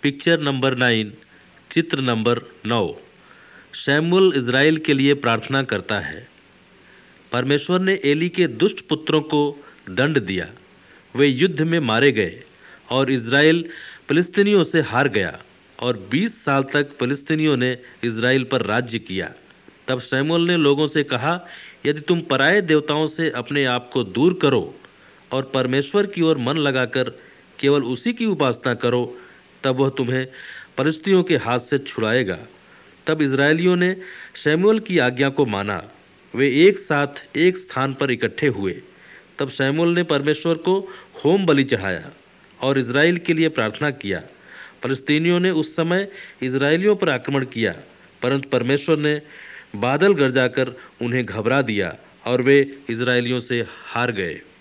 Picture number 9, चित्र number 9। शमूएल Israel के लिए प्रार्थना करता है। परमेश्वर ने एली के दुष्ट पुत्रों को दंड दिया। वे युद्ध में मारे गए और इज़राइल फिलिस्तीनियों से हार गया और 20 साल तक फिलिस्तीनियों ने इज़राइल पर राज्य किया। तब शमूएल ने लोगों से कहा, यदि तुम पराये देवताओं से अपने आप को दूर करो और परमेश्वर की ओर मन लगाकर केवल उसी की उपासना करो, तब वह तुम्हें फिलिस्तीनियों के हाथ से छुड़ाएगा। तब इज़राइलियों ने शमूएल की आज्ञा को माना। वे एक साथ एक स्थान पर इकट्ठे हुए। तब शमूएल ने परमेश्वर को होम बलि चढ़ाया और इज़राइल के लिए प्रार्थना किया। फिलिस्तीनियों ने उस समय इज़राइलियों पर आक्रमण किया, परंतु परमेश्वर ने बादल गरजाकर उन्हें घबरा दिया और वे इज़राइलियों से हार गए।